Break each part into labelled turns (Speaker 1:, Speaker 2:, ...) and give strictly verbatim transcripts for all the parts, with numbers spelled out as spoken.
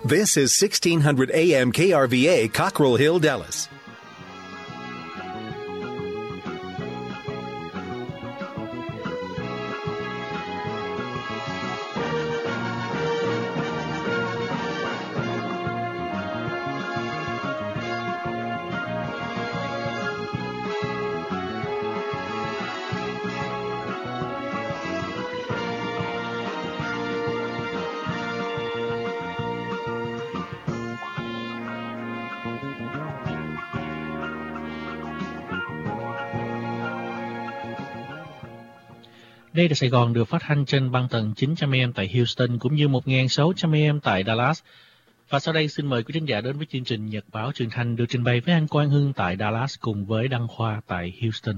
Speaker 1: This is sixteen hundred A M K R V A, Cockrell Hill, Dallas.
Speaker 2: Đây là Sài Gòn được phát thanh trên băng tần chín trăm A M tại Houston cũng như một nghìn sáu trăm A M tại Dallas. Và sau đây xin mời quý khán giả đến với chương trình Nhật báo Truyền thanh được trình bày với anh Quang Hưng tại Dallas cùng với Đăng Khoa tại Houston.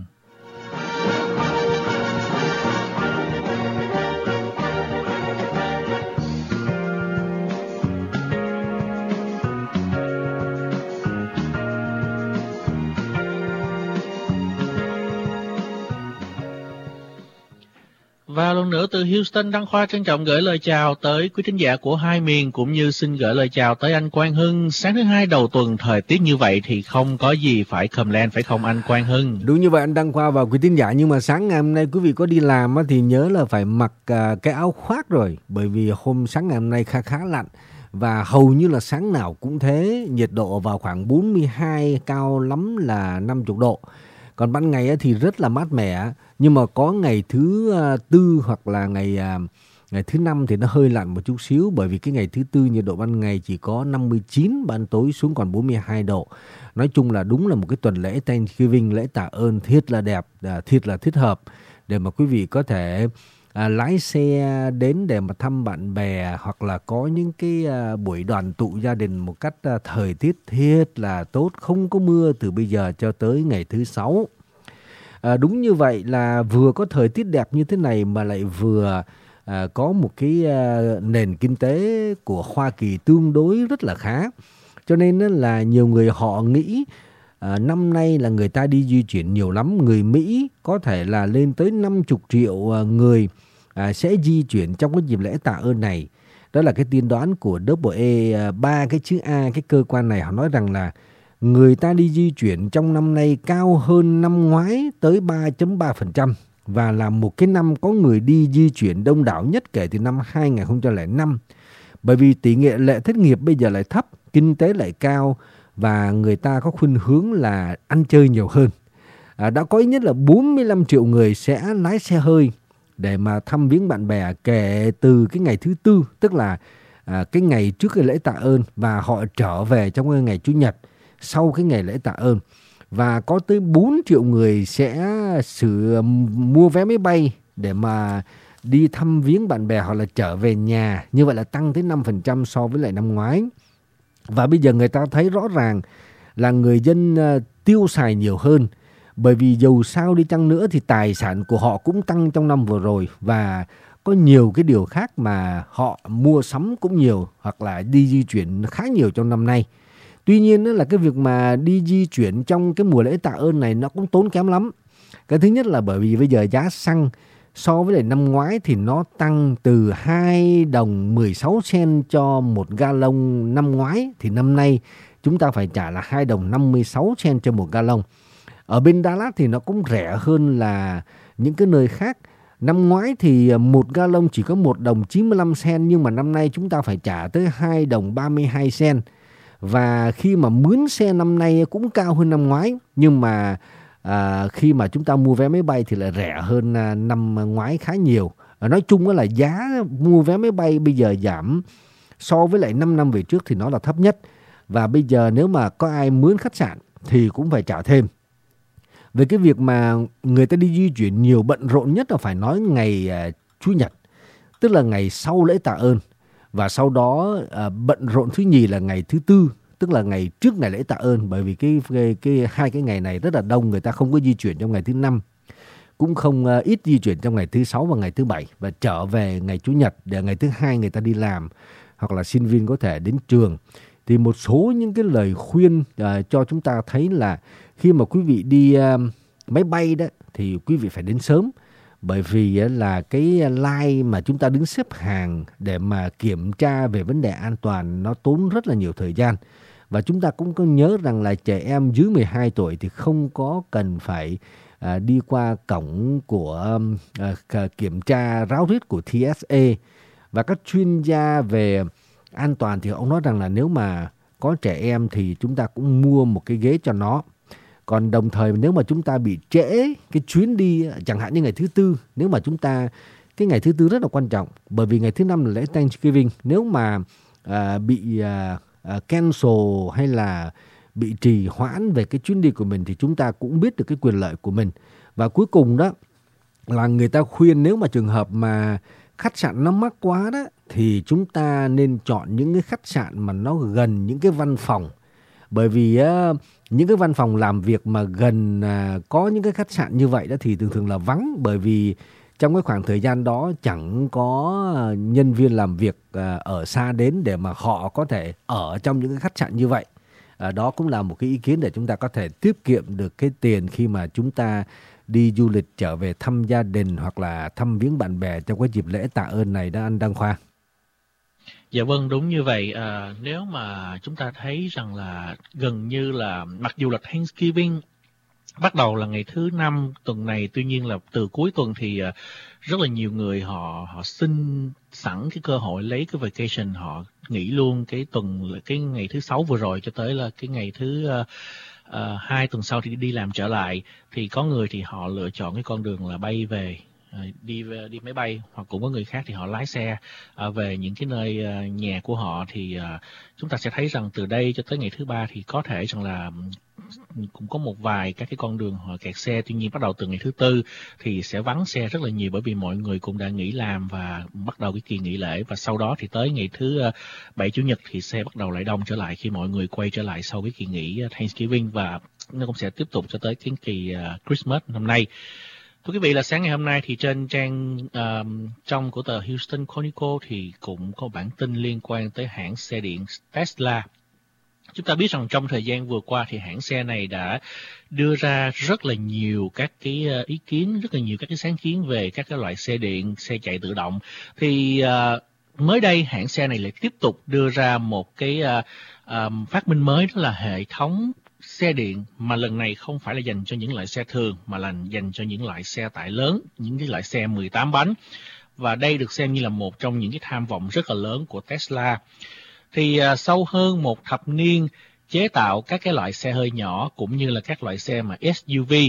Speaker 2: Và lần nữa từ Houston, Đăng Khoa trân trọng gửi lời chào tới quý thính giả của hai miền cũng như xin gửi lời chào tới anh Quang Hưng. Sáng thứ hai đầu tuần thời tiết như vậy thì không có gì phải khầm lên phải không anh Quang Hưng?
Speaker 3: Đúng như vậy anh Đăng Khoa và quý thính giả, nhưng mà sáng ngày hôm nay quý vị có đi làm thì nhớ là phải mặc cái áo khoác rồi, bởi vì hôm sáng ngày hôm nay khá khá lạnh và hầu như là sáng nào cũng thế, nhiệt độ vào khoảng bốn mươi hai, cao lắm là năm mươi độ. Còn ban ngày thì rất là mát mẻ, nhưng mà có ngày thứ tư hoặc là ngày ngày thứ năm thì nó hơi lạnh một chút xíu, bởi vì cái ngày thứ tư nhiệt độ ban ngày chỉ có năm mươi chín, ban tối xuống còn bốn mươi hai độ. Nói chung là đúng là một cái tuần lễ Thanksgiving, lễ tạ ơn thiết là đẹp, thiết là thích hợp để mà quý vị có thể à, lái xe đến để mà thăm bạn bè, hoặc là có những cái à, buổi đoàn tụ gia đình một cách à, thời tiết thiết là tốt, không có mưa từ bây giờ cho tới ngày thứ sáu. À, đúng như vậy là vừa có thời tiết đẹp như thế này mà lại vừa à, có một cái à, nền kinh tế của Hoa Kỳ tương đối rất là khá. Cho nên là nhiều người họ nghĩ à, năm nay là người ta đi di chuyển nhiều lắm. Người Mỹ có thể là lên tới năm mươi triệu người à, sẽ di chuyển trong cái dịp lễ tạ ơn này. Đó là cái tiên đoán của double A, ba cái chữ A, cái cơ quan này họ nói rằng là người ta đi di chuyển trong năm nay cao hơn năm ngoái tới ba phẩy ba phần trăm và là một cái năm có người đi di chuyển đông đảo nhất kể từ năm hai không không năm. Bởi vì tỷ lệ thất nghiệp bây giờ lại thấp, kinh tế lại cao và người ta có khuynh hướng là ăn chơi nhiều hơn. À, đã có ít nhất là bốn mươi lăm triệu người sẽ lái xe hơi để mà thăm viếng bạn bè kể từ cái ngày thứ tư, tức là à, cái ngày trước cái lễ tạ ơn, và họ trở về trong cái ngày Chủ nhật sau cái ngày lễ tạ ơn. Và có tới bốn triệu người sẽ sử mua vé máy bay để mà đi thăm viếng bạn bè hoặc là trở về nhà. Như vậy là tăng tới năm phần trăm so với lại năm ngoái. Và bây giờ người ta thấy rõ ràng là người dân uh, tiêu xài nhiều hơn. Bởi vì dầu sao đi chăng nữa thì tài sản của họ cũng tăng trong năm vừa rồi. Và có nhiều cái điều khác mà họ mua sắm cũng nhiều, hoặc là đi di chuyển khá nhiều trong năm nay. Tuy nhiên là cái việc mà đi di chuyển trong cái mùa lễ tạ ơn này nó cũng tốn kém lắm. Cái thứ nhất là bởi vì bây giờ giá xăng so với lại năm ngoái thì nó tăng từ hai đồng mười sáu cent cho một gallon năm ngoái, thì năm nay chúng ta phải trả là hai đồng năm mươi sáu cent cho một gallon. Ở bên Dallas thì nó cũng rẻ hơn là những cái nơi khác. Năm ngoái thì một gallon chỉ có một đồng chín mươi lăm cent, nhưng mà năm nay chúng ta phải trả tới hai đồng ba mươi hai cent. Và khi mà mướn xe năm nay cũng cao hơn năm ngoái, nhưng mà à, khi mà chúng ta mua vé máy bay thì lại rẻ hơn à, năm ngoái khá nhiều. À, nói chung là giá mua vé máy bay bây giờ giảm so với lại năm năm về trước thì nó là thấp nhất. Và bây giờ nếu mà có ai mướn khách sạn thì cũng phải trả thêm. Về cái việc mà người ta đi di chuyển nhiều, bận rộn nhất là phải nói ngày à, Chủ nhật, tức là ngày sau lễ tạ ơn. Và sau đó à, bận rộn thứ nhì là ngày thứ tư, tức là ngày trước ngày lễ tạ ơn. Bởi vì cái, cái, cái hai cái ngày này rất là đông, người ta không có di chuyển trong ngày thứ năm, cũng không uh, ít di chuyển trong ngày thứ sáu và ngày thứ bảy, và trở về ngày Chủ nhật để ngày thứ hai người ta đi làm, hoặc là sinh viên có thể đến trường. Thì một số những cái lời khuyên uh, cho chúng ta thấy là khi mà quý vị đi uh, máy bay đó thì quý vị phải đến sớm. Bởi vì là cái line mà chúng ta đứng xếp hàng để mà kiểm tra về vấn đề an toàn nó tốn rất là nhiều thời gian. Và chúng ta cũng có nhớ rằng là trẻ em dưới mười hai tuổi thì không có cần phải à, đi qua cổng của à, kiểm tra ráo riết của T S A. Và các chuyên gia về an toàn thì ông nói rằng là nếu mà có trẻ em thì chúng ta cũng mua một cái ghế cho nó. Còn đồng thời nếu mà chúng ta bị trễ cái chuyến đi, chẳng hạn như ngày thứ tư, nếu mà chúng ta, cái ngày thứ tư rất là quan trọng, bởi vì ngày thứ năm là lễ Thanksgiving, nếu mà à, bị à, à, cancel hay là bị trì hoãn về cái chuyến đi của mình thì chúng ta cũng biết được cái quyền lợi của mình. Và cuối cùng đó là người ta khuyên nếu mà trường hợp mà khách sạn nó mắc quá đó thì chúng ta nên chọn những cái khách sạn mà nó gần những cái văn phòng. Bởi vì uh, những cái văn phòng làm việc mà gần uh, có những cái khách sạn như vậy đó thì thường thường là vắng. Bởi vì trong cái khoảng thời gian đó chẳng có uh, nhân viên làm việc uh, ở xa đến để mà họ có thể ở trong những cái khách sạn như vậy. Uh, đó cũng là một cái ý kiến để chúng ta có thể tiết kiệm được cái tiền khi mà chúng ta đi du lịch trở về thăm gia đình hoặc là thăm viếng bạn bè trong cái dịp lễ tạ ơn này đó anh Đăng Khoa.
Speaker 2: Dạ vâng, đúng như vậy. À, nếu mà chúng ta thấy rằng là gần như là mặc dù là Thanksgiving bắt đầu là ngày thứ năm tuần này, tuy nhiên là từ cuối tuần thì uh, rất là nhiều người họ họ xin sẵn cái cơ hội lấy cái vacation, họ nghỉ luôn cái tuần cái ngày thứ sáu vừa rồi cho tới là cái ngày thứ uh, uh, hai tuần sau thì đi làm trở lại. Thì có người thì họ lựa chọn cái con đường là bay về, đi đi máy bay, hoặc cũng có người khác thì họ lái xe uh, về những cái nơi uh, nhà của họ. Thì uh, chúng ta sẽ thấy rằng từ đây cho tới ngày thứ ba thì có thể rằng là cũng có một vài các cái con đường họ kẹt xe. Tuy nhiên bắt đầu từ ngày thứ tư thì sẽ vắng xe rất là nhiều, bởi vì mọi người cũng đã nghỉ làm và bắt đầu cái kỳ nghỉ lễ. Và sau đó thì tới ngày thứ uh, bảy chủ nhật thì xe bắt đầu lại đông trở lại khi mọi người quay trở lại sau cái kỳ nghỉ uh, Thanksgiving, và nó cũng sẽ tiếp tục cho tới cái kỳ uh, Christmas năm nay. Thưa quý vị, là sáng ngày hôm nay thì trên trang uh, trong của tờ Houston Chronicle thì cũng có bản tin liên quan tới hãng xe điện Tesla. Chúng ta biết rằng trong thời gian vừa qua thì hãng xe này đã đưa ra rất là nhiều các cái ý kiến, rất là nhiều các cái sáng kiến về các cái loại xe điện, xe chạy tự động. Thì uh, mới đây hãng xe này lại tiếp tục đưa ra một cái uh, uh, phát minh mới, đó là hệ thống xe điện mà lần này không phải là dành cho những loại xe thường mà là dành cho những loại xe tải lớn, những cái loại xe mười tám bánh. Và đây được xem như là một trong những cái tham vọng rất là lớn của Tesla. Thì uh, sau hơn một thập niên chế tạo các cái loại xe hơi nhỏ cũng như là các loại xe mà ét u vê,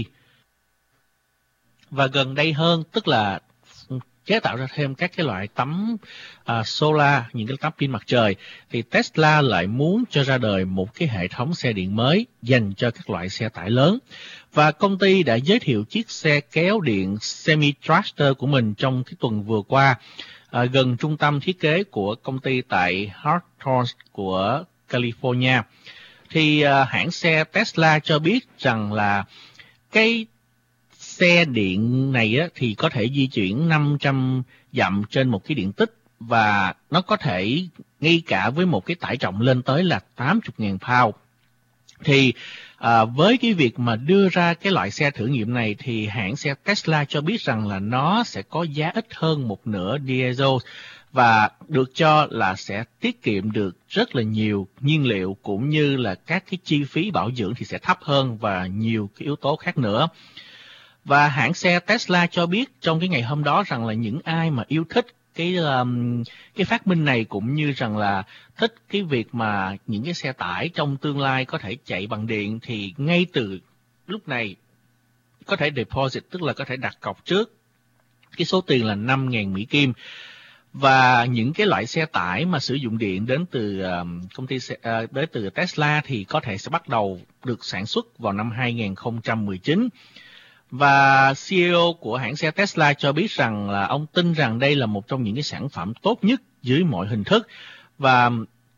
Speaker 2: và gần đây hơn tức là chế tạo ra thêm các cái loại tấm uh, solar, những cái tấm pin mặt trời, thì Tesla lại muốn cho ra đời một cái hệ thống xe điện mới dành cho các loại xe tải lớn. Và công ty đã giới thiệu chiếc xe kéo điện semi-tractor của mình trong cái tuần vừa qua, À, gần trung tâm thiết kế của công ty tại Hawthorne của California. Thì à, hãng xe Tesla cho biết rằng là cái xe điện này á, thì có thể di chuyển năm trăm dặm trên một cái điện tích, và nó có thể ngay cả với một cái tải trọng lên tới là tám mươi nghìn pound. Thì à, với cái việc mà đưa ra cái loại xe thử nghiệm này thì hãng xe Tesla cho biết rằng là nó sẽ có giá ít hơn một nửa diesel, và được cho là sẽ tiết kiệm được rất là nhiều nhiên liệu, cũng như là các cái chi phí bảo dưỡng thì sẽ thấp hơn, và nhiều cái yếu tố khác nữa. Và hãng xe Tesla cho biết trong cái ngày hôm đó rằng là những ai mà yêu thích cái um, cái phát minh này, cũng như rằng là thích cái việc mà những cái xe tải trong tương lai có thể chạy bằng điện, thì ngay từ lúc này có thể deposit, tức là có thể đặt cọc trước cái số tiền là năm nghìn Mỹ Kim. Và những cái loại xe tải mà sử dụng điện đến từ um, công ty xe, uh, đến từ Tesla thì có thể sẽ bắt đầu được sản xuất vào năm hai nghìn không trăm mười chín. Và xê e ô của hãng xe Tesla cho biết rằng là ông tin rằng đây là một trong những cái sản phẩm tốt nhất dưới mọi hình thức. Và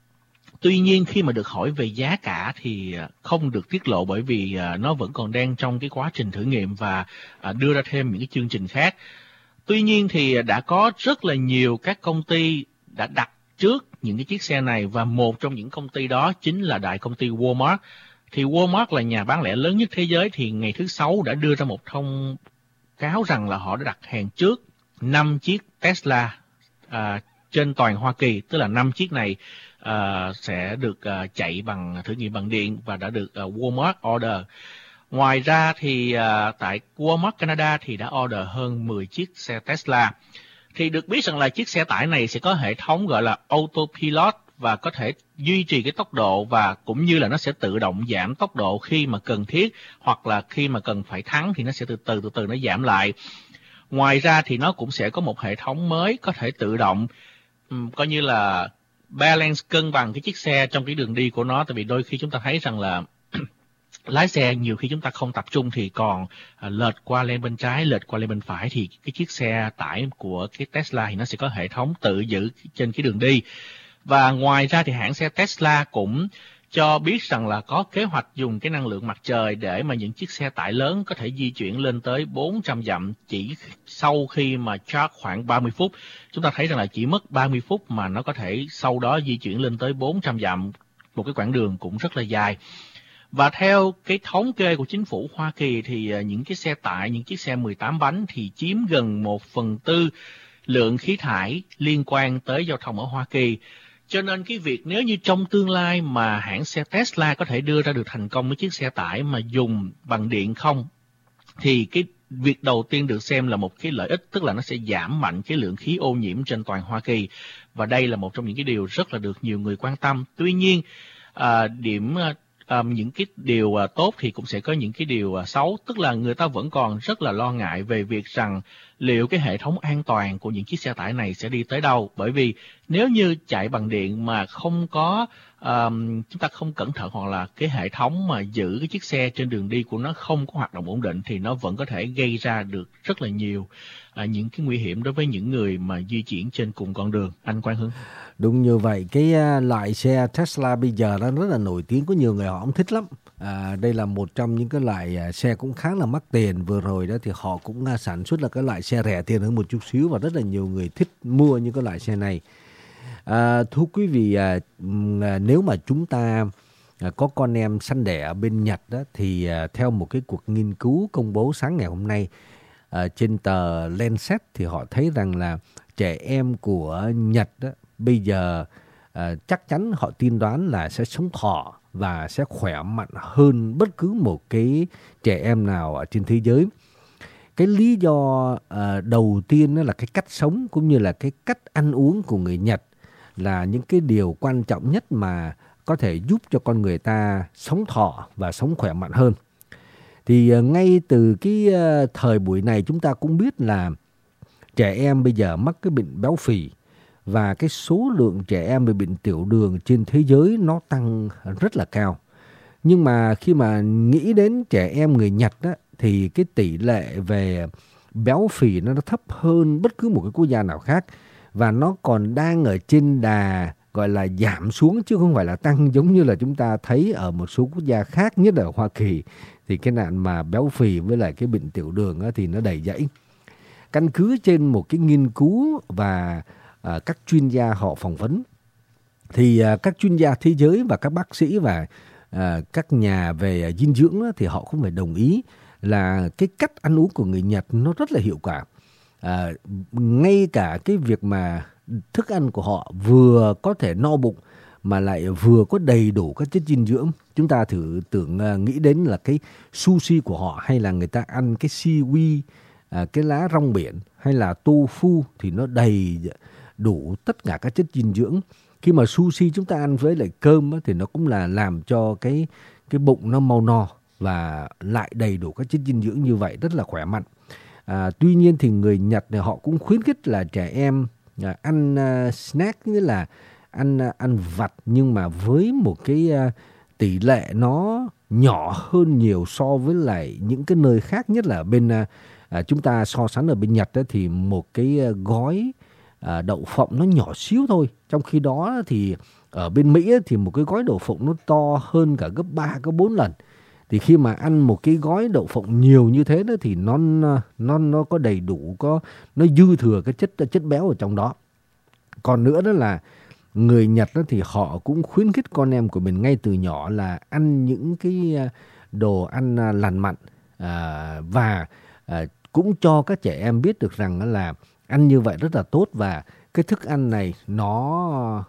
Speaker 2: tuy nhiên khi mà được hỏi về giá cả thì không được tiết lộ, bởi vì nó vẫn còn đang trong cái quá trình thử nghiệm và đưa ra thêm những cái chương trình khác. Tuy nhiên thì đã có rất là nhiều các công ty đã đặt trước những cái chiếc xe này, và một trong những công ty đó chính là đại công ty Walmart. Thì Walmart là nhà bán lẻ lớn nhất thế giới, thì ngày thứ Sáu đã đưa ra một thông cáo rằng là họ đã đặt hàng trước năm chiếc Tesla à, trên toàn Hoa Kỳ, tức là năm chiếc này à, sẽ được à, chạy bằng thử nghiệm bằng điện và đã được à, Walmart order. Ngoài ra thì à, tại Walmart Canada thì đã order hơn mười chiếc xe Tesla. Thì được biết rằng là chiếc xe tải này sẽ có hệ thống gọi là Autopilot và có thể duy trì cái tốc độ và cũng như là nó sẽ tự động giảm tốc độ khi mà cần thiết, hoặc là khi mà cần phải thắng thì nó sẽ từ từ từ từ nó giảm lại. Ngoài ra thì nó cũng sẽ có một hệ thống mới có thể tự động um, coi như là balance, cân bằng cái chiếc xe trong cái đường đi của nó. Tại vì đôi khi chúng ta thấy rằng là lái xe nhiều khi chúng ta không tập trung thì còn à, lệch qua lên bên trái, lệch qua lên bên phải, thì cái chiếc xe tải của cái Tesla thì nó sẽ có hệ thống tự giữ trên cái đường đi. Và ngoài ra thì hãng xe Tesla cũng cho biết rằng là có kế hoạch dùng cái năng lượng mặt trời để mà những chiếc xe tải lớn có thể di chuyển lên tới bốn trăm dặm chỉ sau khi mà charge khoảng ba mươi phút. Chúng ta thấy rằng là chỉ mất ba mươi phút mà nó có thể sau đó di chuyển lên tới bốn trăm dặm, một cái quãng đường cũng rất là dài. Và theo cái thống kê của chính phủ Hoa Kỳ thì những cái xe tải, những chiếc xe mười tám bánh thì chiếm gần một phần tư lượng khí thải liên quan tới giao thông ở Hoa Kỳ. Cho nên cái việc nếu như trong tương lai mà hãng xe Tesla có thể đưa ra được thành công với chiếc xe tải mà dùng bằng điện không, thì cái việc đầu tiên được xem là một cái lợi ích, tức là nó sẽ giảm mạnh cái lượng khí ô nhiễm trên toàn Hoa Kỳ. Và đây là một trong những cái điều rất là được nhiều người quan tâm. Tuy nhiên, à, điểm... Um, những cái điều uh, tốt thì cũng sẽ có những cái điều uh, xấu, tức là người ta vẫn còn rất là lo ngại về việc rằng liệu cái hệ thống an toàn của những chiếc xe tải này sẽ đi tới đâu. Bởi vì nếu như chạy bằng điện mà không có um, chúng ta không cẩn thận, hoặc là cái hệ thống mà giữ cái chiếc xe trên đường đi của nó không có hoạt động ổn định, thì nó vẫn có thể gây ra được rất là nhiều uh, những cái nguy hiểm đối với những người mà di chuyển trên cùng con đường. Anh Quang Hưng.
Speaker 3: Đúng như vậy, cái uh, loại xe Tesla bây giờ nó rất là nổi tiếng, có nhiều người họ cũng thích lắm. À, đây là một trong những cái loại uh, xe cũng khá là mắc tiền. Vừa rồi đó thì họ cũng uh, sản xuất là cái loại xe rẻ tiền hơn một chút xíu, và rất là nhiều người thích mua những cái loại xe này. À, thưa quý vị, uh, uh, nếu mà chúng ta uh, có con em sanh đẻ ở bên Nhật đó, thì uh, theo một cái cuộc nghiên cứu công bố sáng ngày hôm nay uh, trên tờ Lancet, thì họ thấy rằng là trẻ em của Nhật đó bây giờ uh, chắc chắn họ tiên đoán là sẽ sống thọ và sẽ khỏe mạnh hơn bất cứ một cái trẻ em nào ở trên thế giới. Cái lý do uh, đầu tiên đó là cái cách sống cũng như là cái cách ăn uống của người Nhật là những cái điều quan trọng nhất mà có thể giúp cho con người ta sống thọ và sống khỏe mạnh hơn. Thì uh, ngay từ cái uh, thời buổi này chúng ta cũng biết là trẻ em bây giờ mắc cái bệnh béo phì, và cái số lượng trẻ em bị bệnh tiểu đường trên thế giới nó tăng rất là cao. Nhưng mà khi mà nghĩ đến trẻ em người Nhật á, thì cái tỷ lệ về béo phì nó thấp hơn bất cứ một cái quốc gia nào khác. Và nó còn đang ở trên đà gọi là giảm xuống chứ không phải là tăng, giống như là chúng ta thấy ở một số quốc gia khác, nhất là ở Hoa Kỳ. Thì cái nạn mà béo phì với lại cái bệnh tiểu đường á, thì nó đầy dẫy. Căn cứ trên một cái nghiên cứu và À, các chuyên gia họ phỏng vấn, thì à, các chuyên gia thế giới và các bác sĩ và à, các nhà về à, dinh dưỡng đó, thì họ cũng phải đồng ý là cái cách ăn uống của người Nhật nó rất là hiệu quả. À, ngay cả cái việc mà thức ăn của họ vừa có thể no bụng mà lại vừa có đầy đủ các chất dinh dưỡng. Chúng ta thử tưởng à, nghĩ đến là cái sushi của họ, hay là người ta ăn cái seaweed, à, cái lá rong biển, hay là tofu, thì nó đầy đủ tất cả các chất dinh dưỡng. Khi mà sushi chúng ta ăn với lại cơm á, thì nó cũng là làm cho cái cái bụng nó mau no và lại đầy đủ các chất dinh dưỡng, như vậy rất là khỏe mạnh. À, tuy nhiên thì người Nhật này họ cũng khuyến khích là trẻ em à, ăn uh, snack, nghĩa là ăn uh, ăn vặt, nhưng mà với một cái uh, tỷ lệ nó nhỏ hơn nhiều so với lại những cái nơi khác, nhất là ở bên uh, uh, chúng ta so sánh ở bên Nhật đó, thì một cái uh, gói À, đậu phộng nó nhỏ xíu thôi. Trong khi đó thì ở bên Mỹ thì một cái gói đậu phộng nó to hơn cả gấp ba, gấp bốn lần. Thì khi mà ăn một cái gói đậu phộng nhiều như thế đó, thì nó nó nó có đầy đủ, có nó dư thừa cái chất chất béo ở trong đó. Còn nữa đó là người Nhật đó thì họ cũng khuyến khích con em của mình ngay từ nhỏ là ăn những cái đồ ăn lành mạnh, à, và à, cũng cho các trẻ em biết được rằng là ăn như vậy rất là tốt và cái thức ăn này nó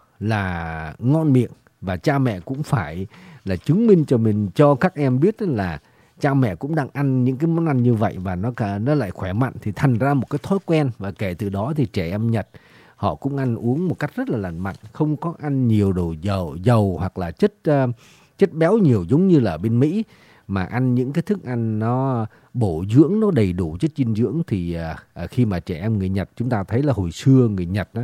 Speaker 3: là ngon miệng, và cha mẹ cũng phải là chứng minh cho mình, cho các em biết là cha mẹ cũng đang ăn những cái món ăn như vậy và nó cả nó lại khỏe mạnh, thì thành ra một cái thói quen. Và kể từ đó thì trẻ em Nhật họ cũng ăn uống một cách rất là lành mạnh, không có ăn nhiều đồ dầu dầu hoặc là chất uh, chất béo nhiều giống như là ở bên Mỹ, mà ăn những cái thức ăn nó bổ dưỡng, nó đầy đủ chất dinh dưỡng. Thì uh, khi mà trẻ em người Nhật, chúng ta thấy là hồi xưa người Nhật đó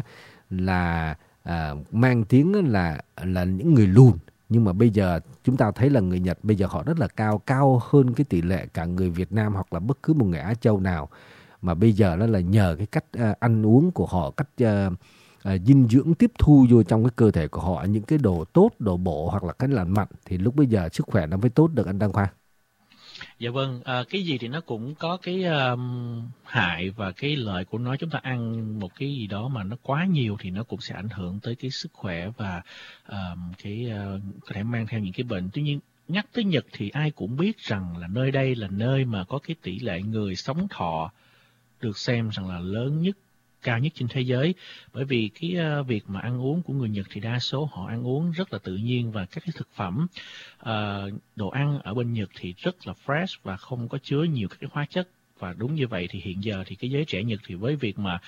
Speaker 3: là uh, mang tiếng là là những người lùn, nhưng mà bây giờ chúng ta thấy là người Nhật bây giờ họ rất là cao, cao hơn cái tỷ lệ cả người Việt Nam hoặc là bất cứ một người Á Châu nào. Mà bây giờ đó là nhờ cái cách uh, ăn uống của họ, cách uh, uh, dinh dưỡng tiếp thu vô trong cái cơ thể của họ, những cái đồ tốt, đồ bổ hoặc là cái lành mạnh, thì lúc bây giờ sức khỏe nó mới tốt được, anh Đăng Khoa.
Speaker 2: Dạ vâng, à, cái gì thì nó cũng có cái um, hại và cái lợi của nó. Chúng ta ăn một cái gì đó mà nó quá nhiều thì nó cũng sẽ ảnh hưởng tới cái sức khỏe và um, cái uh, có thể mang theo những cái bệnh. Tuy nhiên nhắc tới Nhật thì ai cũng biết rằng là nơi đây là nơi mà có cái tỷ lệ người sống thọ được xem rằng là lớn nhất, cao nhất trên thế giới. Bởi vì cái uh, việc mà ăn uống của người Nhật thì đa số họ ăn uống rất là tự nhiên, và các cái thực phẩm, uh, đồ ăn ở bên Nhật thì rất là fresh và không có chứa nhiều các cái hóa chất. Và đúng như vậy thì hiện giờ thì cái giới trẻ Nhật thì với việc mà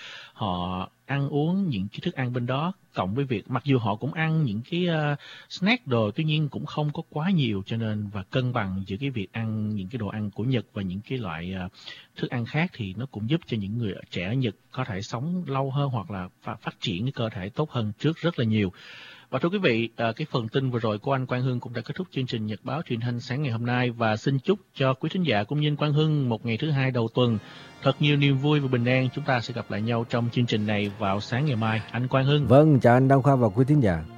Speaker 2: họ ăn uống những cái thức ăn bên đó, cộng với việc mặc dù họ cũng ăn những cái uh, snack đồ, tuy nhiên cũng không có quá nhiều, cho nên và cân bằng giữa cái việc ăn những cái đồ ăn của Nhật và những cái loại uh, thức ăn khác thì nó cũng giúp cho những người trẻ ở Nhật có thể sống lâu hơn hoặc là phát, phát triển cái cơ thể tốt hơn trước rất là nhiều. Và thưa quý vị, cái phần tin vừa rồi của anh Quang Hưng cũng đã kết thúc chương trình Nhật báo truyền thanh sáng ngày hôm nay, và xin chúc cho quý thính giả cũng như Quang Hưng một ngày thứ hai đầu tuần thật nhiều niềm vui và bình an. Chúng ta sẽ gặp lại nhau trong chương trình này vào sáng ngày mai. Anh Quang Hưng.
Speaker 3: Vâng, chào anh Đăng Khoa và quý thính giả.